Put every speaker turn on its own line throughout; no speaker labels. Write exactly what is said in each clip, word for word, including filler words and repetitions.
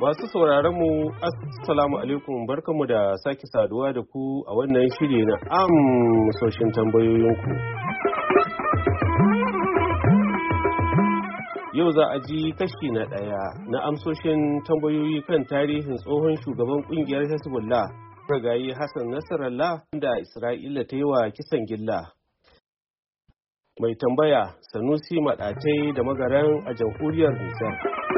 Masu sauraron mu assalamu alaikum, barkanmu da sake saduwa da ku a wannan shiri na amsoshin tambayoyinku. Yau za a ji kashi na ɗaya na amsoshin tambayoyi kan tarihin tsohon shugaban ƙungiyar Hezbollah, Ragayi Hassan Nasrallah, da Isra'ila ta yi wa kisan gilla. Mai tambaya Sanusi Maɗatai da Magaran a jamhuriyar Nijar.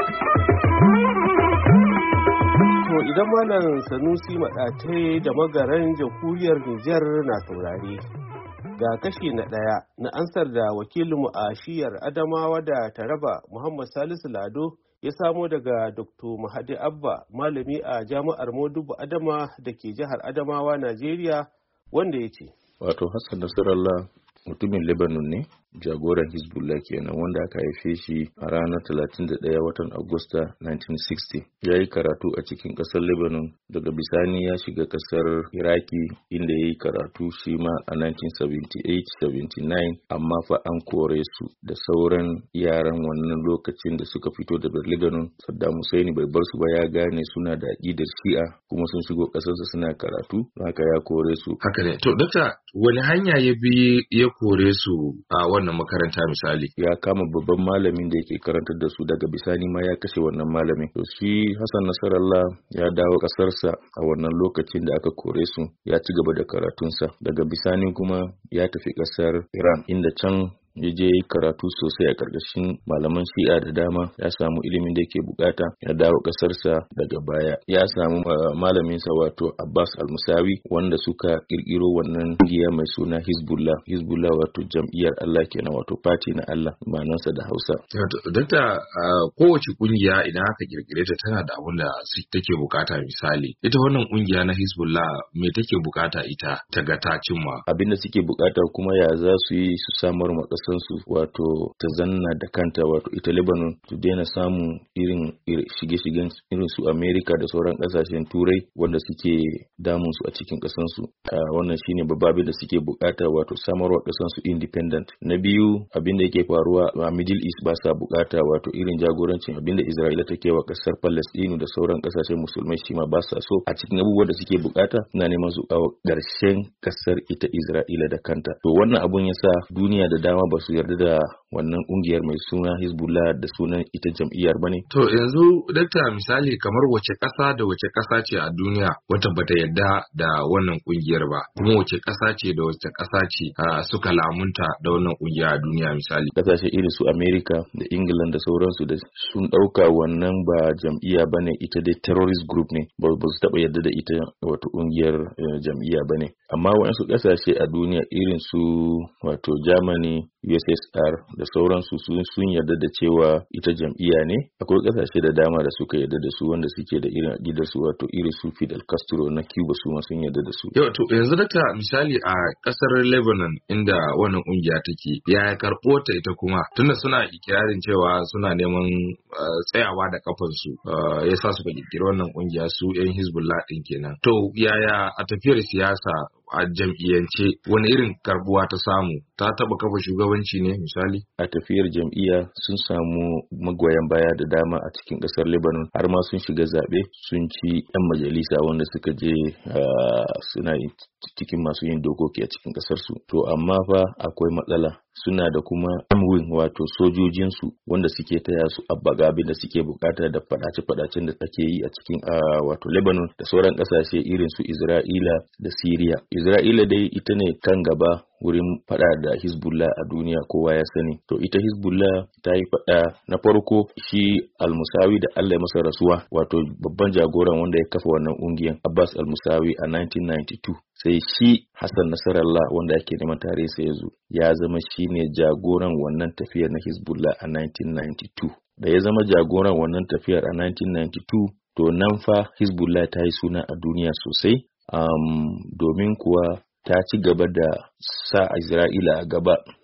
To idan Malam Sanusi Maɗatai da Magaran jamhuriyar Nijar na saurare, ga kashi na ɗaya na ansar da wakilinmu a shiyar Adamawa da Taraba Muhammad Salisu Lado ya samo daga Doktor Mahadi Abba, malami a Jami'ar Modubu Adama da ke jihar Adamawa, Najeriya, wanda ya ce.
Wato Hassan Nasrallah mutumin Lebanon ne, jagoran Hezbollah kenan, wanda aka haife shi a ranar talatin da ɗaya watan Agusta nineteen sixty. Ya yi karatu a cikin ƙasar Lebanon, daga bisani ya shiga ƙasar Iraki inda ya yi karatu shi ma a nineteen seventy-eight seventy-nine, amma fa an kore su da sauran yaran wannan lokacin da suka fito daga Lebanon. Saddam Hussein bai bar su ba, ya gane suna da aƙidar Shi'a kuma sun shigo ƙasarsa suna karatu, haka ya kore su.
Haka ne. To, Dokta, wani hanya ya bi ya kore su a wannan makaranta misali?
Ya kama babban malamin da yake karantar da su, daga bisani ma ya kashe wannan malamin. To shi Hassan Nasrallah ya dawo kasarsa a wannan lokacin da aka kore su, ya ci gaba da karatunsa. Daga bisani kuma ya tafi kasar Iran, inda can ya je karatu sosai a ƙarƙashin malaman Shi'a da dama, ya samu ilimin da yake bukata, ya dawo ƙasarsa. Daga baya ya samu malaminsa wato Abbas Al-Musawi, wanda suka ƙirƙiro wannan ƙungiya mai suna Hezbollah. Hezbollah wato jam'iyyar Allah kenan, wato party na Allah ma'anarsa da Hausa.
Dakta, kowace ƙungiya idan aka ƙirƙire ta tana da abin da take bukata. Misali, ita wannan ƙungiya na Hezbollah me take bukata ita ta ga ta cimma?
Abin da suke bukata kuma ya za su yi su samar ma su wato ta zanna da kanta, wato ita Lebanon su daina samun irin shige-shigen irin su Amerika da sauran kasashen turai wanda suke damun su a cikin kasansu. Wannan shine babban da suke bukata, wato samarwa kasansu independent. Na biyu, abin da yake faruwa a Middle East ba sa bukata, wato irin jagorancin abin da Isra'ila take wa kasar Palestine da sauran kasashen musulmai shi ma ba sa so. A cikin abubuwan da suke bukata na neman su a ƙarshen kasar ita Isra'ila da kanta. To wannan abun yasa duniya da dama ba su yarda da wannan kungiyar mai suna Hezbollah da sunan ita jam'iyyar bane.
To yanzu Dakta, misali kamar wace ƙasa da wace ƙasa ce a duniya wata bata yarda da wannan kungiyar ba, kuma wace ƙasa ce da wace ƙasa ce suka lamunta da wannan kungiya a duniya? Misali
kasashe irin su America da England da sauransu da sun ɗauka wannan ba jam'iyya bane, ita dai terrorist group ne, ba su taɓa yarda da ita wato kungiyar jam'iyya bane. Amma waɗansu ƙasashe a duniya irin su wato Germany, U S S R da sauransu sun yarda da cewa ita jam'iyya ne. Akwai kasashe da dama da suka yarda da su, wanda suke da irin aqidar su, wato irin su Fidel Castro na Cuba, su ma sun yarda da su.
Yau to yanzu Dakta, misali a kasar Lebanon inda wannan kungiya take, ya karɓo ta ita kuma, tunda suna ikirarin cewa suna neman tsayawa da kafan su, yasa suka kirkiri wannan kungiya su yan Hezbollah din kenan. To yaya a tafiyar siyasa a jam'iyyance wani irin karbuwa ta samu? Ta taba kafa shugabanci ne misali?
A tafiyar jam'iyya sun samu magoyan baya da dama a cikin kasar Lebanon, har ma sun shiga zaɓe, sun ci yan majalisa wanda suka je suna cikin masu yin dokoki a cikin kasar su. To amma fa akwai matsala, suna da kuma amwin wato sojojinsu wanda suke taya su abbaga abin da suke bukata da fadace-fadacen da take yi a cikin wato Lebanon da sauran kasashe irin su Isra'ila da Syria. Isra'ila dai ita ne kan gaba wurin fada da Hezbollah a duniya, kowa ya sani. To ita Hezbollah ta yi fada na farko, shi Al-Musawi da Allah ya masa rasuwa, wato babban jagoran wanda ya kafa wannan ƙungiyar Abbas Al-Musawi a nineteen ninety-two. Sai shi Hassan Nasrallah wanda yake neman tare sai ya zo, ya zama shine jagoran wannan tafiyar na Hezbollah a nineteen ninety-two. Da ya zama jagoran wannan tafiyar a nineteen ninety-two, to nan fa Hezbollah ta yi suna a duniya sosai, um, domin kuwa ta ci gaba da sa Isra'ila a gaba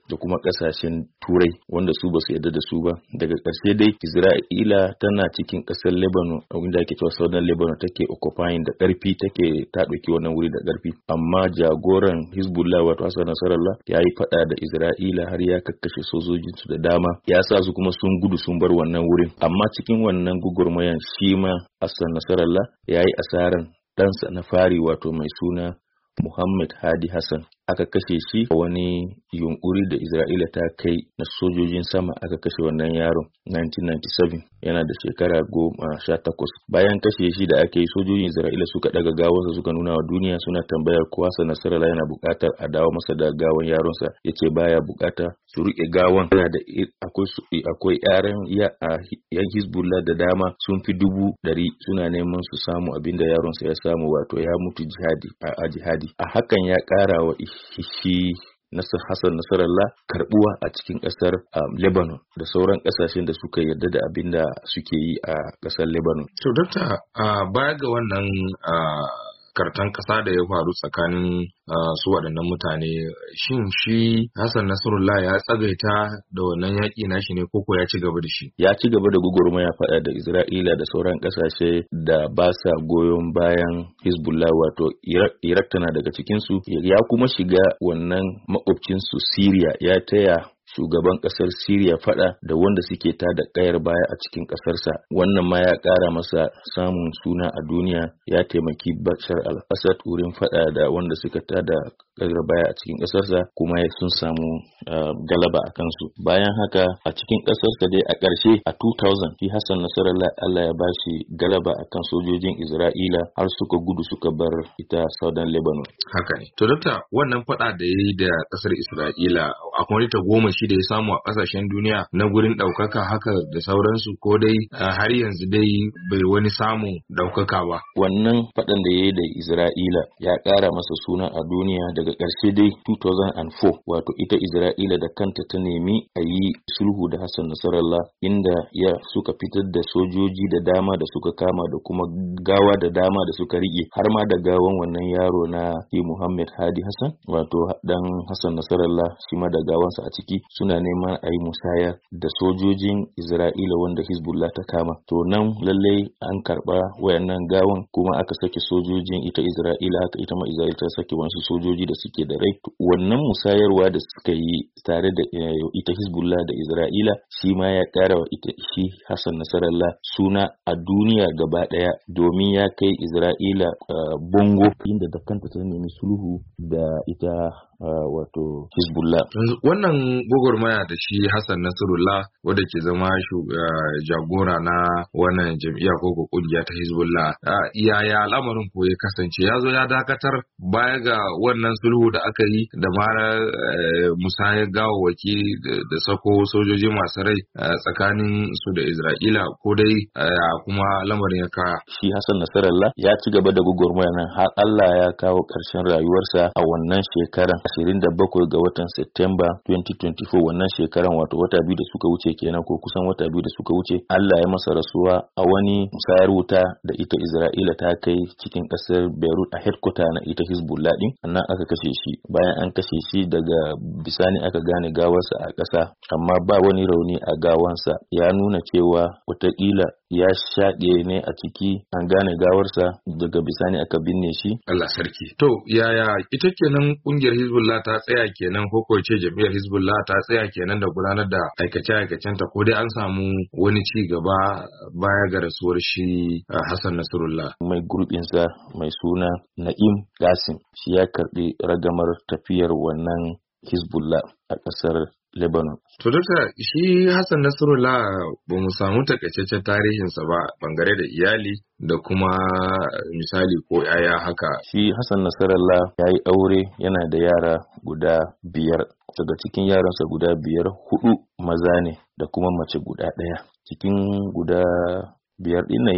da kuma ƙasashen turai wanda su ba su yarda da su ba. Daga ƙarshe dai Isra'ila tana cikin ƙasar Lebanon wanda ake cewa Southern Lebanon take occupying da ƙarfi, take ta ɗauki wannan wuri da ƙarfi, amma jagoran Hezbollah wato Hassan Nasrallah ya yi faɗa da Isra'ila har ya kakkashe sojojinsu da dama, ya sa su kuma sun gudu sun bar wannan wurin. Amma cikin wannan gugurmayan shi ma Hassan Nasrallah ya yi asaran ɗansa na fari wato mai suna Muhammad Hadi Hassan. Aka kashe shi a wani yunkuri da Isra'ila ta kai na sojojin sama, aka kashe wannan yaron nineteen ninety-seven, yana da shekara goma sha takwas. Bayan kashe shi da aka yi, sojojin Isra'ila suka daga gawarsa suka nuna wa duniya, suna tambayar ko Hassan Nasrallah yana buƙatar a dawo masa da gawan yaronsa, yace baya buƙata, su riƙe gawan. Yana da akwai akwai yaran yan Hezbollah da dama sun fi dubu ɗari suna neman su samu abinda yaronsa ya samu, wato ya mutu jihadi a jihadi. A hakan ya ƙara wa shi Nasir Hassan Nasrallah karbuwa a cikin kasar um, Lebanon da sauran kasashen da suka yarda da abin da suke yi a kasar Lebanon.
To dokta, uh, baya ga wannan uh, kartan kasa da ya faru tsakanin uh, su waɗannan mutane, shin shi Hassan Nasrallah ya tsagaita da wannan yaƙi nashi ne koko ya ci gaba da shi?
Ya ci gaba da gugurmaya faɗa da Isra'ila da sauran ƙasashe da ba sa goyon bayan Hezbollah, wato Iraq tana daga cikinsu. Ya kuma shiga wannan maƙwabcinsu Syria, ya taya shugaban kasar Syria fada da wanda suke ta da kayar baya a cikin kasarsa. Wannan ma ya kara masa samun suna a duniya, ya taimaki Bashar al-Assad wurin fada da wanda suka ta da kayar baya a cikin kasarsa, kuma sun samu uh, galaba a kansu. Bayan haka a cikin kasarsa dai a ƙarshe a two thousand, shi Hassan Nasrallah Allah ya bashi galaba akan sojojin Isra'ila har suka gudu suka bar ita Southern Lebanon.
Haka ne. To dokta, wannan fada da yayi da kasar Isra'ila akwai ta goma shi da ya samu a kasashen duniya na gurin ɗaukaka haka da sauransu, ko dai har yanzu dai bai wani samu ɗaukaka ba?
Wannan faɗan da ya yi da Isra'ila ya ƙara masa suna a duniya. Daga ƙarshe dai two thousand four, wato ita Isra'ila da kanta ta nemi a yi sulhu da Hassan Nasrallah, inda ya suka fitar da sojoji da dama da suka kama da kuma gawa da dama da suka rike, har ma da gawan wannan yaro na Muhammad Hadi Hassan, wato dan Hassan Nasrallah, shi ma da gawansa a ciki. Suna neman a yi musaya da sojojin Isra'ila wanda Hezbollah ta kama. To nan lallai an karba wayannan gawan, kuma aka sake sojojin ita Isra'ila, haka ita ma Isra'ila ta sake wasu sojoji da suke da rai. Wannan musayarwa da suka yi tare da ita Hezbollah da Isra'ila, shi ma ya kara wa ita shi Hassan Nasrallah suna a duniya gaba daya, domin ya kai Isra'ila uh, bongo, inda da kanta ta nemi sulhu da ita Uh, wato Hezbollah.
Wannan gwagwarmaya da shi Hassan Nasrallah wanda ke zama uh, jagora na wannan jam'iyya ko kungiya ta Hezbollah, uh, yaya al'amarin ko ya kasance? Ya zo ya dakatar baya ga wannan sulhu da aka yi da mara uh, musayar gawawwaki da, da sako sojoji masu rai uh, tsakanin su da Isra'ila, ko dai uh, kuma lamarin ya kaya?
Shi Hassan Nasrallah ya ci gaba da gwagwarmaya nan har Allah ya kawo ƙarshen rayuwarsa a wannan shekaran ashirin da bakwai ga watan September twenty twenty-four. Wannan shekaran, wato wata biyu da suka wuce kenan, ko kusan wata biyu da suka wuce, Allah ya masa rasuwa a wani musayar wuta da ita Isra'ila ta kai cikin kasar Beirut a headquarter na ita Hezbollah din. Annan aka kashe shi. Bayan an kashe shi, daga bisani aka gane gawarsa a ƙasa, amma ba wani rauni a gawansa. Ya nuna cewa wataƙila ya shaɗe ne a ciki, an gane gawarsa, daga bisani aka binne shi.
Allah sarki. To yaya ita kenan kungiyar Hezbollah ta tsaya kenan, ko ko ce jami'ar Hezbollah ta tsaya kenan da gudanar da aikace-aikacenta, ko dai an samu wani ci gaba baya ga rasuwar shi Hassan Nasrallah?
Mai gurbinsa mai suna Na'im Qasim, shi ya karbi ragamar tafiyar wannan Hezbollah a ƙasar Lebanon.
To dokta, shi Hassan Nasrallah ba mu samu takaitaccen tarihinsa ba bangare da iyali da kuma misali ko yaya haka.
Shi Hassan Nasrallah ya yi aure, yana da yara guda biyar. Daga cikin yaransa guda biyar, hudu maza ne da kuma mace guda ɗaya. Cikin guda biyar ɗin nan yanzu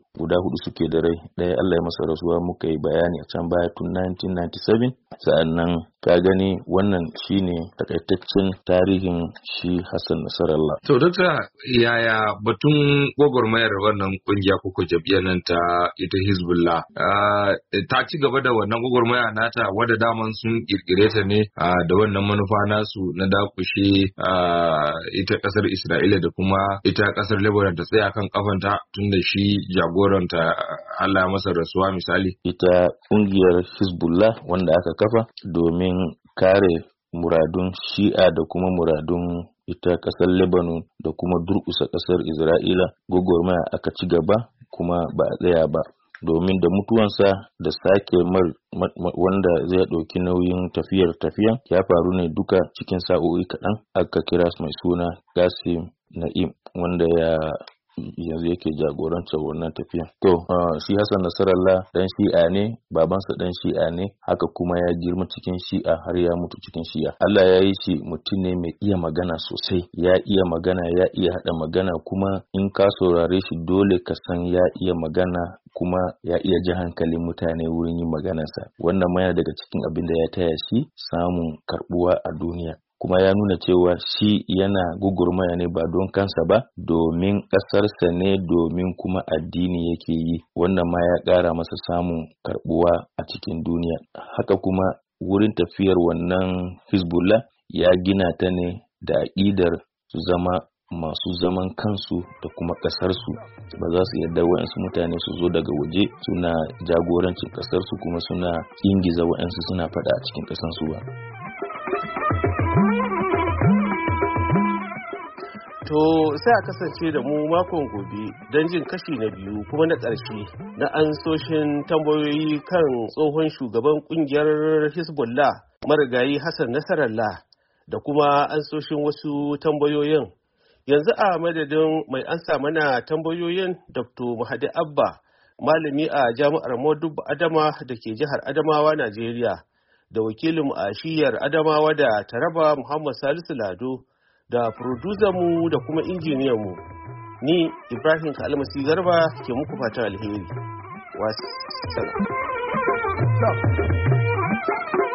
guda hudu suke da rai, ɗaya Allah ya masa rasuwa muka yi bayani a can baya tun nineteen ninety-seven. Sa'annan ka gani wannan shine takaitaccen tarihin shi Hassan Nasrallah.
To dokta, yaya batun gwagwarmayar wannan kungiya koko jam'iyyar nan ta ita Hezbollah ta ci gaba da wannan gwagwarmaya nata wadda daman sun kirkire ta ne da wannan manufa nasu na dakushe ita kasar Isra'ila da kuma ita kasar Lebanon ta tsaya kan kafanta tun da shi jagoranta Allah masa rasuwa misali.
Ita kungiyar Hezbollah wanda aka kafa domin kare muradun Shi'a da kuma muradun ita kasar Lebanon da kuma durkusa kasar Isra'ila, gwagwarmaya aka ci gaba kuma ba a tsaya ba. Domin da mutuwansa da sake mar wanda zai ɗauki nauyin tafiyar tafiyan ya faru ne duka cikin sa'o'i kaɗan. Aka kira mai suna Qasim Na'im wanda ya yanzu yake jagorantar wannan tafiya. To uh, shi Hassan Nasrallah dan Shi'a ne, babansa dan Shi'a ne, haka kuma ya girma cikin Shi'a har ya mutu cikin Shi'a. Allah ya yi shi mutum ne mai iya magana sosai, ya iya magana, ya iya haɗa magana, kuma in ka saurare shi dole ka san ya iya magana kuma ya iya ji hankalin mutane wurin yin maganarsa. Wannan ma yana daga cikin abin da ya taya shi samun karbuwa a duniya. Kuma ya nuna cewa shi yana gugurmaya ne ba don kansa ba, domin ƙasarsa ne, domin kuma addini yake yi. Wannan ma ya ƙara masa samun karbuwa a cikin duniya. Haka kuma wurin tafiyar wannan Hezbollah ya gina ta ne da aƙidar su zama masu zaman kansu da kuma ƙasarsu. Ba za su yarda wa'ansu mutane su zo daga waje suna jagorancin ƙasarsu kuma suna ingiza wa'ansu suna faɗa a cikin ƙasarsu ba.
To sai a kasance da mu makon gobe don jin kashi na biyu kuma na ƙarshe na ansoshin tambayoyi kan tsohon shugaban ƙungiyar Hezbollah marigayi Hassan Nasrallah da kuma ansoshin wasu tambayoyin. Yanzu a madadin mai ansa mana tambayoyin Doctor Mahadi Abba, malami a jami'ar Modubba Adama da ke jihar Adamawa, Najeriya, da wakilin a shiyar Adamawa da Taraba Muhammad Salisu Lado, da mu da kuma injiniyanmu, ni Ibrahim Kalmasi Garba ke muku fatan alheri. Wasu